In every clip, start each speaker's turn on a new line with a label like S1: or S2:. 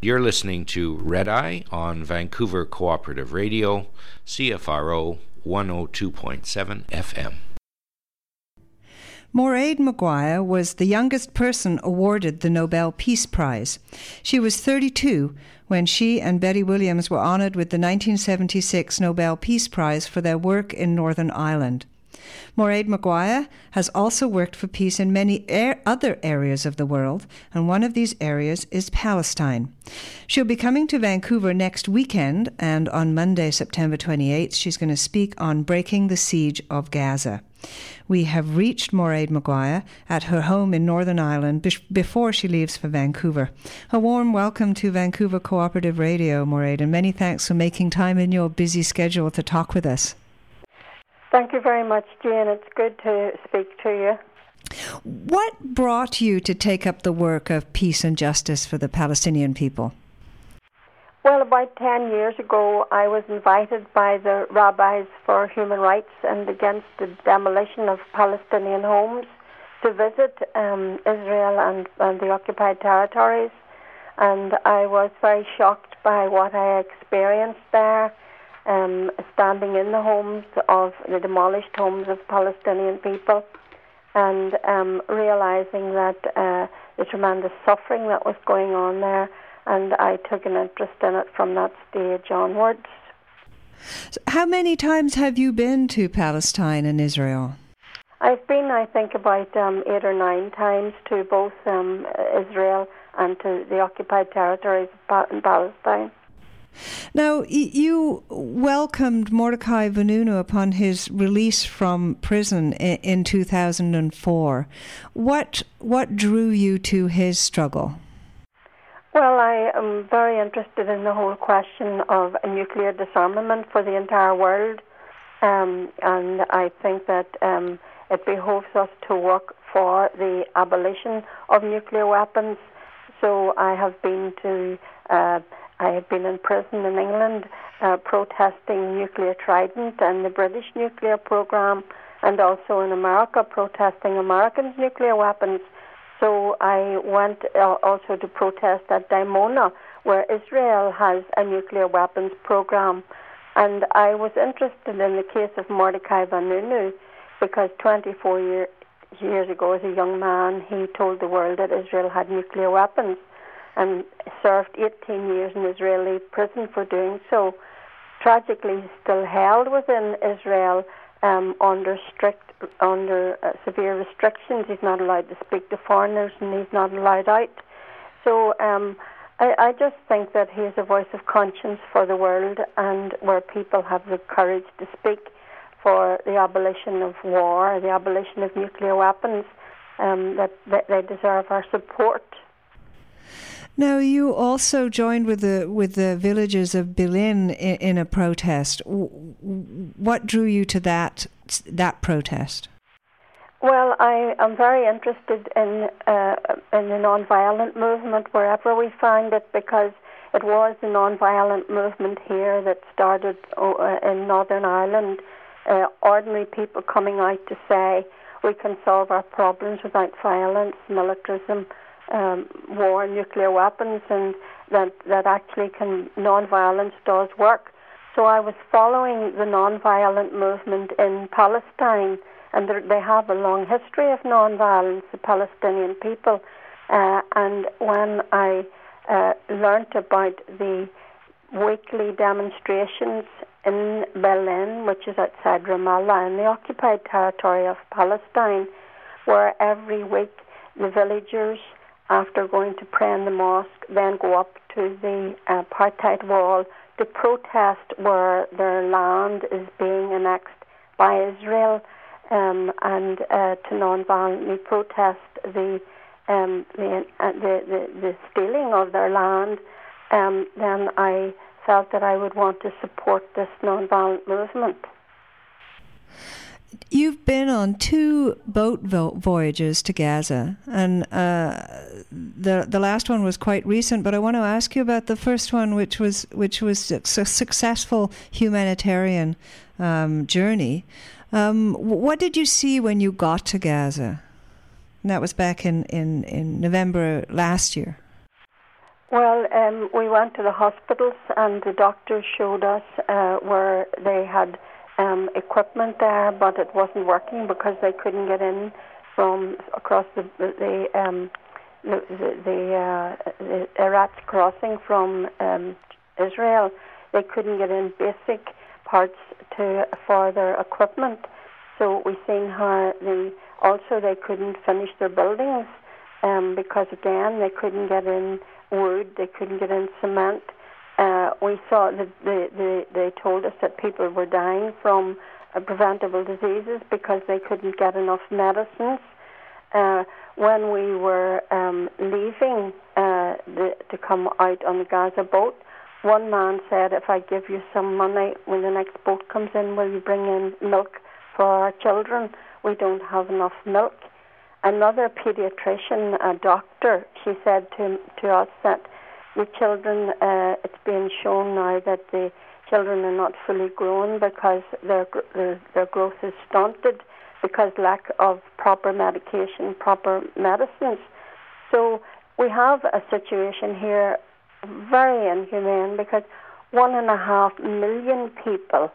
S1: You're listening to Red Eye on Vancouver Cooperative Radio, CFRO 102.7 FM.
S2: Mairead Maguire was the youngest person awarded the Nobel Peace Prize. She was 32 when she and Betty Williams were honoured with the 1976 Nobel Peace Prize for their work in Northern Ireland. Mairead Maguire has also worked for peace in many other areas of the world, and one of these areas is Palestine. She'll be coming to Vancouver next weekend, and on Monday, September 28th, she's going to speak on breaking the siege of Gaza. We have reached Mairead Maguire at her home in Northern Ireland before she leaves for Vancouver. A warm welcome to Vancouver Cooperative Radio, Mairead, and many thanks for making time in your busy schedule to talk with us.
S3: Thank you very much, Jane. It's good to speak to you.
S2: What brought you to take up the work of peace and justice for the Palestinian people?
S3: Well, about 10 years ago, I was invited by the Rabbis for Human Rights and Against the Demolition of Palestinian Homes to visit Israel and the occupied territories. And I was very shocked by what I experienced there. Standing in the homes of the demolished homes of Palestinian people, and realizing that the tremendous suffering that was going on there, and I took an interest in it from that stage onwards.
S2: So how many times have you been to Palestine and Israel?
S3: I've been, I think, about 8 or 9 times to both Israel and to the occupied territories in Palestine.
S2: Now, you welcomed Mordechai Vanunu upon his release from prison in 2004. What drew you to his struggle?
S3: Well, I am very interested in the whole question of a nuclear disarmament for the entire world, and I think that it behoves us to work for the abolition of nuclear weapons. So I have been in prison in England protesting nuclear Trident and the British nuclear program, and also in America protesting American nuclear weapons. So I went also to protest at Dimona, where Israel has a nuclear weapons program. And I was interested in the case of Mordechai Vanunu because 24 years ago, as a young man, he told the world that Israel had nuclear weapons, and served 18 years in Israeli prison for doing so. Tragically, he's still held within Israel under severe restrictions. He's not allowed to speak to foreigners, and he's not allowed out. So I just think that he is a voice of conscience for the world, and where people have the courage to speak for the abolition of war, the abolition of nuclear weapons, that they deserve our support.
S2: Now, you also joined with the villagers of Bilin in a protest. What drew you to that protest?
S3: Well, I am very interested in the non-violent movement wherever we find it, because it was the non-violent movement here that started in Northern Ireland. Ordinary people coming out to say we can solve our problems without violence, militarism, war, nuclear weapons, and that actually non-violence does work. So I was following the non-violent movement in Palestine, and they have a long history of non-violence, the Palestinian people. And when I learnt about the weekly demonstrations in Berlin, which is outside Ramallah, in the occupied territory of Palestine, where every week the villagers, after going to pray in the mosque, then go up to the apartheid wall to protest where their land is being annexed by Israel, and to non-violently protest the stealing of their land. Then I felt that I would want to support this non-violent movement.
S2: You've been on 2 boat voyages to Gaza, and the last one was quite recent. But I want to ask you about the first one, which was a successful humanitarian journey. What did you see when you got to Gaza? And that was back in November last year.
S3: Well, we went to the hospitals, and the doctors showed us where they had equipment there, but it wasn't working because they couldn't get in from across the Eretz crossing from Israel. They couldn't get in basic parts for their equipment. So we seen how they couldn't finish their buildings because again they couldn't get in wood, they couldn't get in cement. We saw that they told us that people were dying from preventable diseases because they couldn't get enough medicines. When we were leaving to come out on the Gaza boat, one man said, "If I give you some money when the next boat comes in, will you bring in milk for our children? We don't have enough milk." Another pediatrician, a doctor, she said to us that the children, it's being shown now that the children are not fully grown because their growth is stunted because lack of proper medication, proper medicines. So we have a situation here very inhumane because 1.5 million people,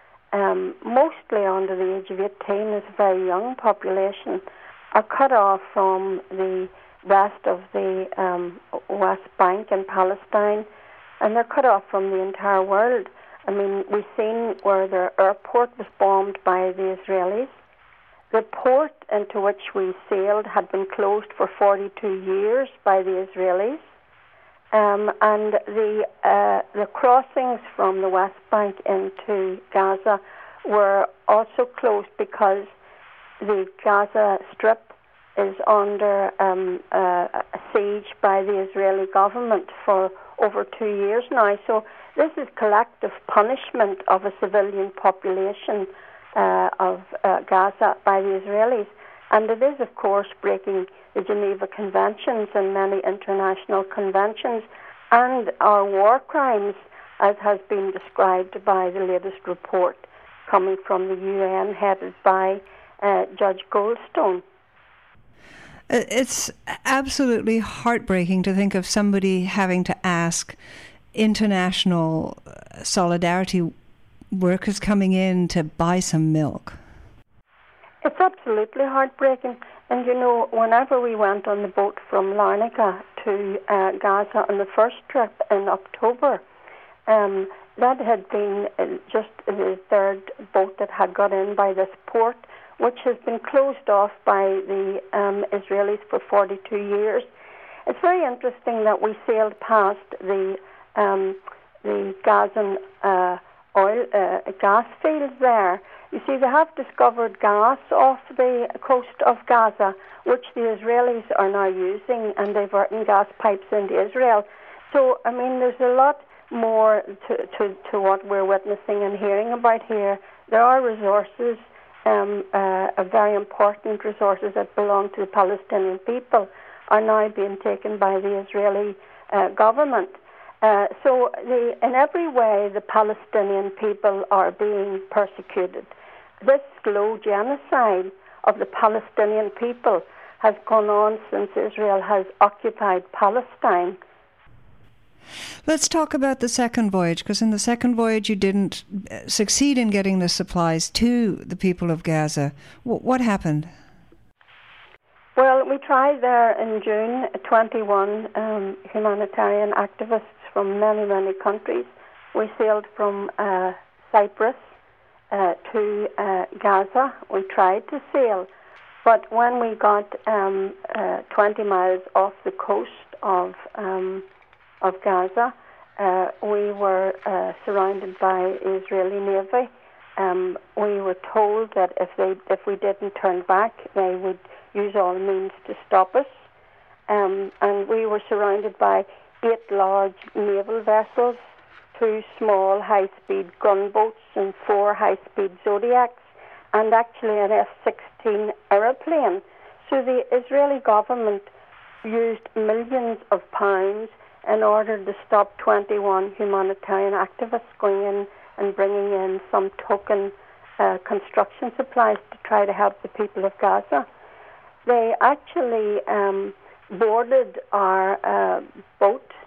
S3: mostly under the age of 18, is a very young population, are cut off from the rest of the West Bank and Palestine, and they're cut off from the entire world. I mean, we've seen where their airport was bombed by the Israelis. The port into which we sailed had been closed for 42 years by the Israelis, and the crossings from the West Bank into Gaza were also closed because the Gaza Strip is under siege by the Israeli government for over 2 years now. So this is collective punishment of a civilian population of Gaza by the Israelis. And it is, of course, breaking the Geneva Conventions and many international conventions and our war crimes, as has been described by the latest report coming from the UN, headed by Judge Goldstone.
S2: It's absolutely heartbreaking to think of somebody having to ask international solidarity workers coming in to buy some milk.
S3: It's absolutely heartbreaking. And you know, whenever we went on the boat from Larnaca to Gaza on the first trip in October, that had been just the third boat that had got in by this port, which has been closed off by the Israelis for 42 years. It's very interesting that we sailed past the Gazan gas fields there. You see, they have discovered gas off the coast of Gaza, which the Israelis are now using, and they've working gas pipes into Israel. So, I mean, there's a lot more to what we're witnessing and hearing about here. There are resources, very important resources that belong to the Palestinian people, are now being taken by the Israeli government. So in every way, the Palestinian people are being persecuted. This slow genocide of the Palestinian people has gone on since Israel has occupied Palestine.
S2: Let's talk about the second voyage, because in the second voyage you didn't succeed in getting the supplies to the people of Gaza. What happened?
S3: Well, we tried there in June. 21 humanitarian activists from many, many countries. We sailed from Cyprus to Gaza. We tried to sail, but when we got 20 miles off the coast of Gaza, we were surrounded by the Israeli Navy. We were told that if we didn't turn back, they would use all means to stop us. And we were surrounded by 8 large naval vessels, 2 small high-speed gunboats and 4 high-speed Zodiacs, and actually an F-16 aeroplane. So the Israeli government used millions of pounds in order to stop 21 humanitarian activists going in and bringing in some token construction supplies to try to help the people of Gaza. They actually boarded our boat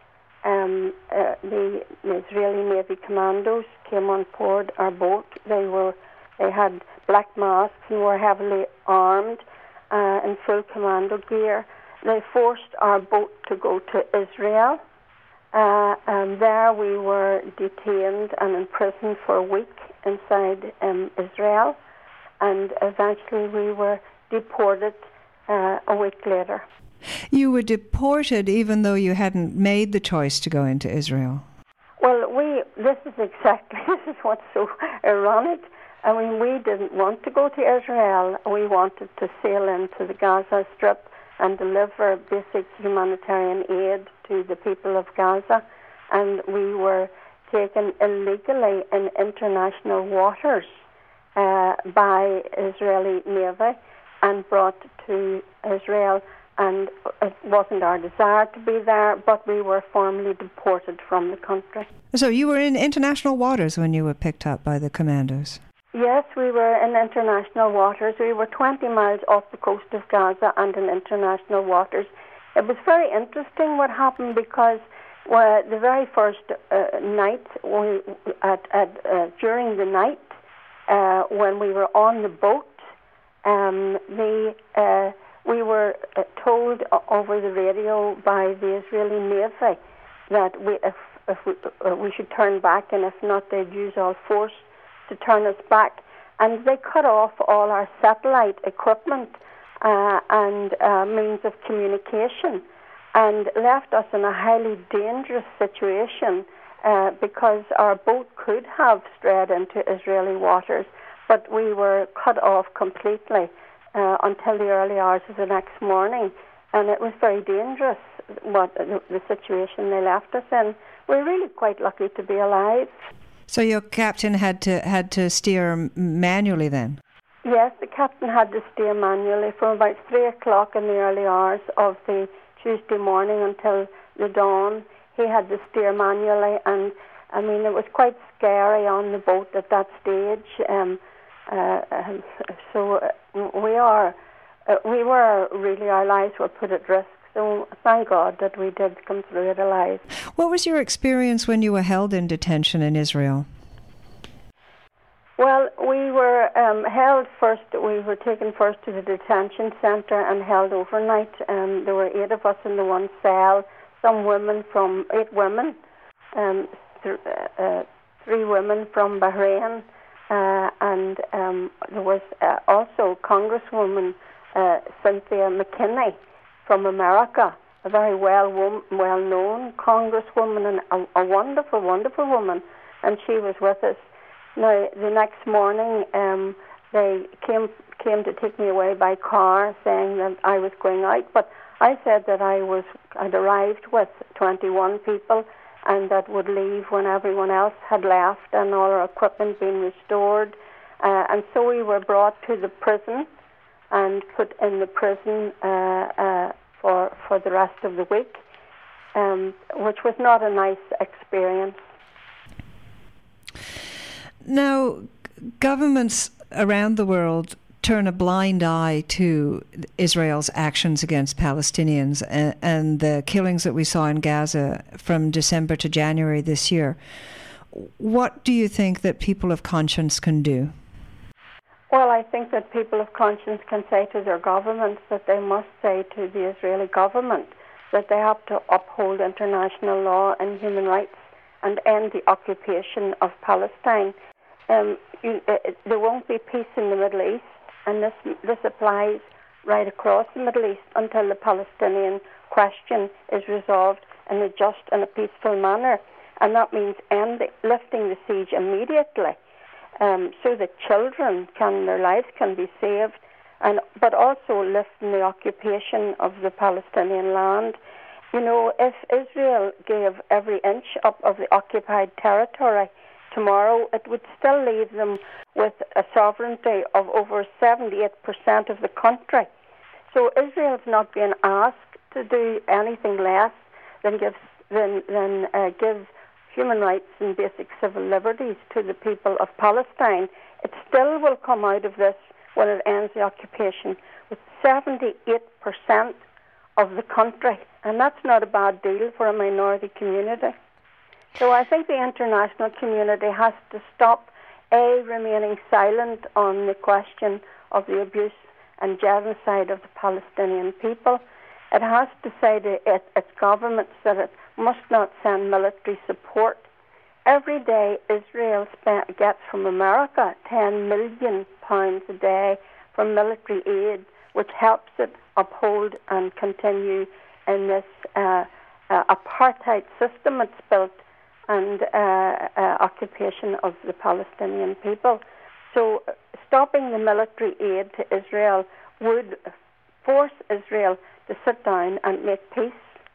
S3: the Israeli Navy commandos came on board our boat. They had black masks and were heavily armed in full commando gear. They forced our boat to go to Israel. And there we were detained and imprisoned for a week inside Israel. And eventually we were deported a week later.
S2: You were deported even though you hadn't made the choice to go into Israel.
S3: Well, this is what's so ironic. I mean, we didn't want to go to Israel. We wanted to sail into the Gaza Strip and deliver basic humanitarian aid to the people of Gaza. And we were taken illegally in international waters by Israeli Navy and brought to Israel. And it wasn't our desire to be there, but we were formally deported from the country.
S2: So you were in international waters when you were picked up by the commandos?
S3: Yes, we were in international waters. We were 20 miles off the coast of Gaza and in international waters. It was very interesting what happened because the very first night, during the night, when we were on the boat, we were told over the radio by the Israeli Navy that we should turn back, and if not, they'd use all force to turn us back. And they cut off all our satellite equipment and means of communication and left us in a highly dangerous situation because our boat could have strayed into Israeli waters, but we were cut off completely until the early hours of the next morning. And it was very dangerous, the situation they left us in. We're really quite lucky to be alive.
S2: So your captain had to steer manually then?
S3: Yes, the captain had to steer manually from about 3 o'clock in the early hours of the Tuesday morning until the dawn. He had to steer manually, and I mean it was quite scary on the boat at that stage. So we were really, our lives were put at risk. So thank God that we did come through it alive.
S2: What was your experience when you were held in detention in Israel?
S3: Well, we were held first. We were taken first to the detention centre and held overnight. There were 8 of us in the one cell. 8 women, 3 women from Bahrain, and there was also Congresswoman Cynthia McKinney from America, a very well-known Congresswoman and a wonderful, wonderful woman, and she was with us. Now, the next morning, they came to take me away by car, saying that I was going out, but I said that I'd arrived with 21 people and that would leave when everyone else had left and all our equipment being restored. And so we were brought to the prison and put in the prison for the rest of the week, which was not a nice experience.
S2: Now, governments around the world turn a blind eye to Israel's actions against Palestinians and the killings that we saw in Gaza from December to January this year. What do you think that people of conscience can do?
S3: Well, I think that people of conscience can say to their governments that they must say to the Israeli government that they have to uphold international law and human rights and end the occupation of Palestine. There won't be peace in the Middle East, and this applies right across the Middle East until the Palestinian question is resolved in a just and a peaceful manner. And that means lifting the siege immediately, so that their lives can be saved, but also lifting the occupation of the Palestinian land. You know, if Israel gave every inch up of the occupied territory tomorrow, it would still leave them with a sovereignty of over 78% of the country. So Israel's not being asked to do anything less than give human rights and basic civil liberties to the people of Palestine. It still will come out of this when it ends the occupation with 78% of the country And that's not a bad deal for a minority community. So I think the international community has to stop, remaining silent on the question of the abuse and genocide of the Palestinian people. It has to say to its governments that it must not send military support. Every day Israel gets from America £10 million a day from military aid, which helps it uphold and continue in this apartheid system it's built and occupation of the Palestinian people. So stopping the military aid to Israel would force Israel to sit down and make peace.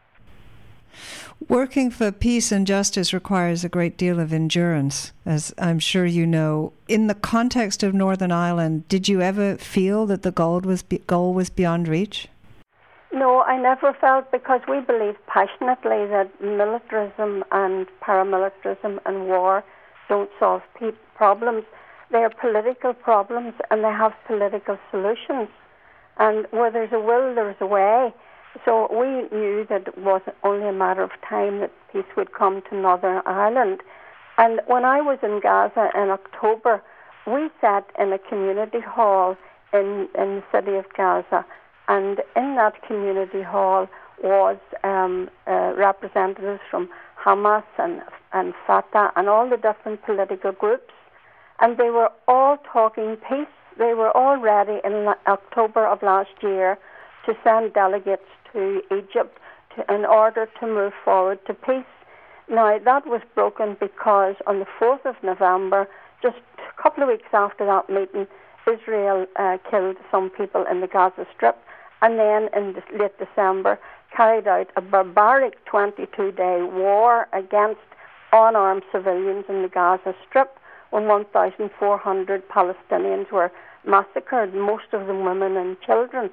S2: Working for peace and justice requires a great deal of endurance, as I'm sure you know. In the context of Northern Ireland, did you ever feel that the goal was beyond reach?
S3: No, I never felt, because we believe passionately that militarism and paramilitarism and war don't solve problems. They are political problems and they have political solutions. And where there's a will, there's a way. So we knew that it was only a matter of time that peace would come to Northern Ireland. And when I was in Gaza in October, we sat in a community hall in the city of Gaza. And in that community hall was representatives from Hamas and Fatah and all the different political groups. And they were all talking peace. They were all ready in October of last year to send delegates to Egypt in order to move forward to peace. Now, that was broken because on the 4th of November, just a couple of weeks after that meeting, Israel killed some people in the Gaza Strip, and then in late December carried out a barbaric 22-day war against unarmed civilians in the Gaza Strip, when 1,400 Palestinians were massacred, most of them women and children.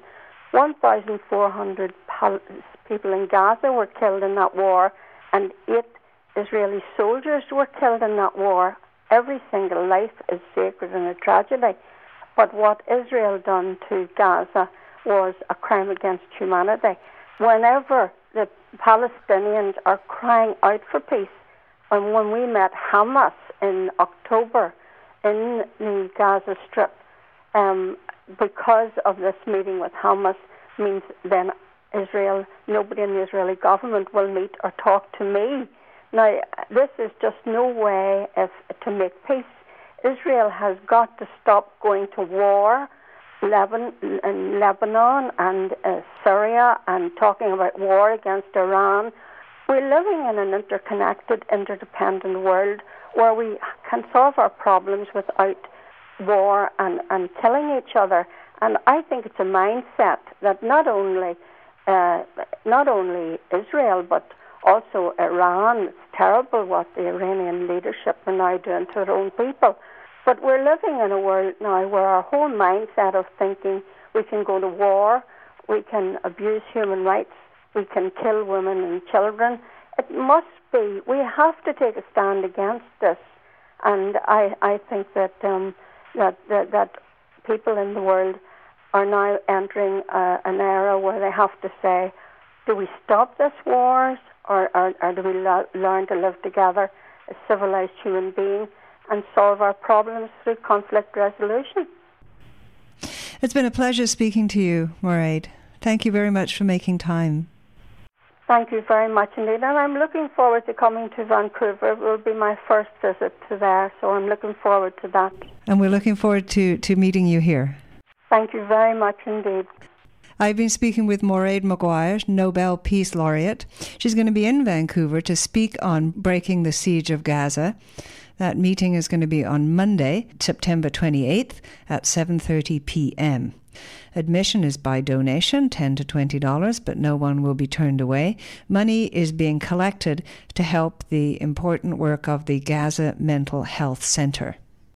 S3: 1,400 people in Gaza were killed in that war, and 8 Israeli soldiers were killed in that war. Every single life is sacred and a tragedy. But what Israel done to Gaza was a crime against humanity. Whenever the Palestinians are crying out for peace, and when we met Hamas in October in the Gaza Strip, because of this meeting with Hamas, means then Israel, nobody in the Israeli government will meet or talk to me. Now, this is just no way to make peace. Israel has got to stop going to war in Lebanon and Syria and talking about war against Iran. We're living in an interconnected, interdependent world where we can solve our problems without war and killing each other. And I think it's a mindset that not only Israel but also Iran. It's terrible what the Iranian leadership are now doing to their own people. But we're living in a world now where our whole mindset of thinking we can go to war, we can abuse human rights, we can kill women and children. It must be. We have to take a stand against this. And I think that that people in the world are now entering an era where they have to say, do we stop this wars or do we learn to live together as civilized human beings and solve our problems through conflict resolution?
S2: It's been a pleasure speaking to you, Mairead. Thank you very much for making time.
S3: Thank you very much indeed. And I'm looking forward to coming to Vancouver. It will be my first visit to there, so I'm looking forward to that.
S2: And we're looking forward to meeting you here.
S3: Thank you very much indeed.
S2: I've been speaking with Mairead Maguire, Nobel Peace Laureate. She's going to be in Vancouver to speak on breaking the siege of Gaza. That meeting is going to be on Monday, September 28th at 7:30 p.m. Admission is by donation, $10 to $20, but no one will be turned away. Money is being collected to help the important work of the Gaza Mental Health Centre.